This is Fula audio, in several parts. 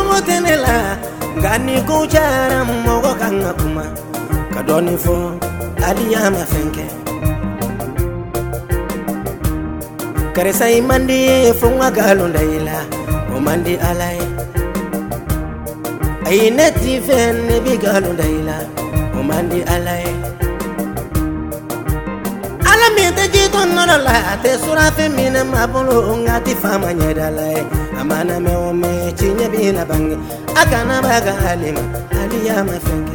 jogo tenela gani ko charam mogo kanga kuma kadoni fo aliya mafenke kare sai mandi fo ngagalonda ila o mandi alai ay neti fen bi galonda ila o mandi alai mi te jito no la te sura femina mabolo ngati fama nyedala amana me o me chinye bina bangi akana baga alima aliya mafenge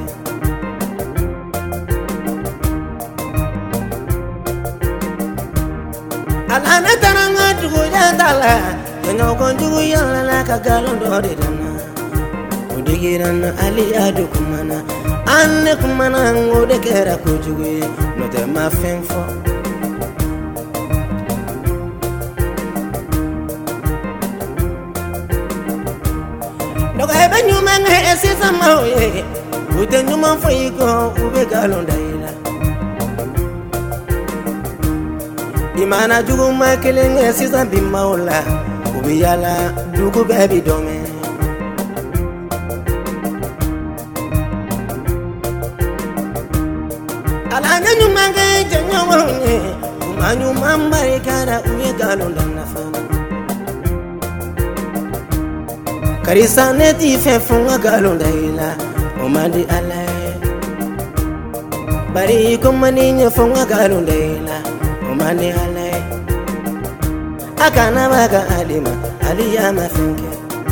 alana taranga jugo yandala yengo konjugo yalla ka galondo de dana udigiran aliya dukumana anne kumana ngode kera kujugo no te mafenfo Doga nyuma nge sisa mawe ute nyuma fuyiko ube galonda ila imana jugu makele nge sisa bimaula ube yala dugu bebi dome alanya nyuma nge jenyo nge umanyuma mbari kara ube galonda nafana Karisa neti fe funga galonda ila omandi alai bari komani nye funga galonda ila omandi alai akana baga alima aliya mafenge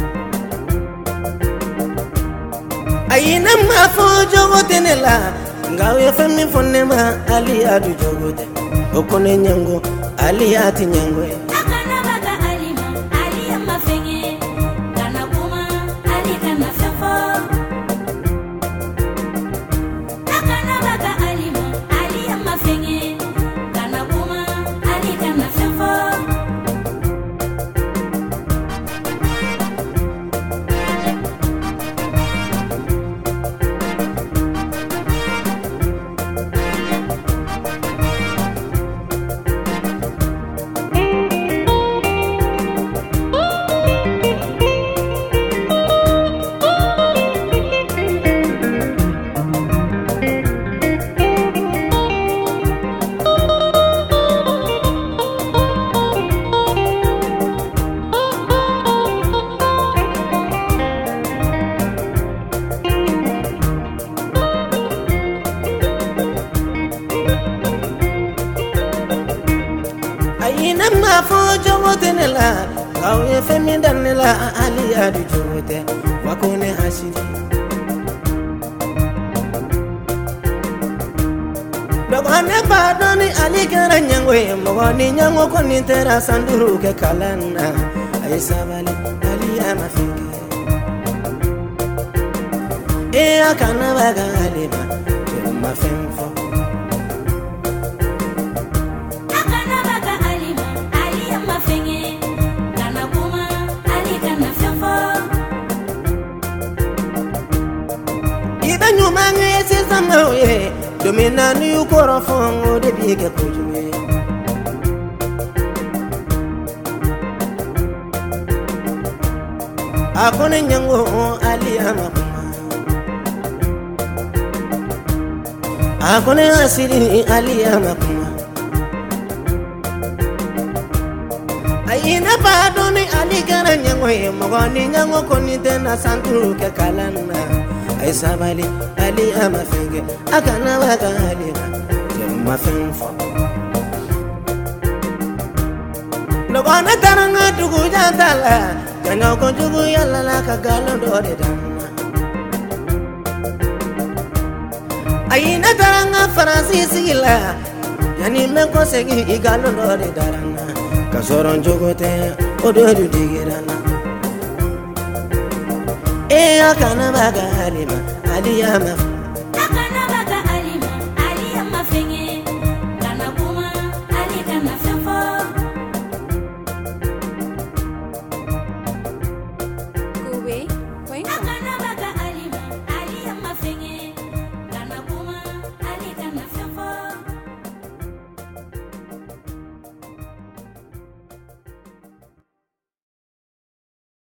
ayina mafo jogo tenela ngawe femi fonema aliya du jogote okone nyango aliya ti nyango Ayina mafo jogo tenela kawe femi danela aliya du jogote wakone hasidi Dogane badoni alikara nyangwe mogoni nyango koni tera sanduru ke kalana aisabali aliya mafenge akana baga alima mafemfo Nyuma nge sisa mawe domina ni ukoro fongo de biga kujuwe akone nyango aliya makuma akone asiri aliya makuma ayina badoni aligara nyango mogoni nyango koni tena santuru ke kalana Aisabali aliya mafenge akana baga alima jemma fenfo Logona taranga dugu jandala janga ko jugu yalla la ka galondo de dana ayina taranga Francis ila yani me ko segi igalondo de darana kasoron jogote odo du digirana akana baga alima aliya mafenge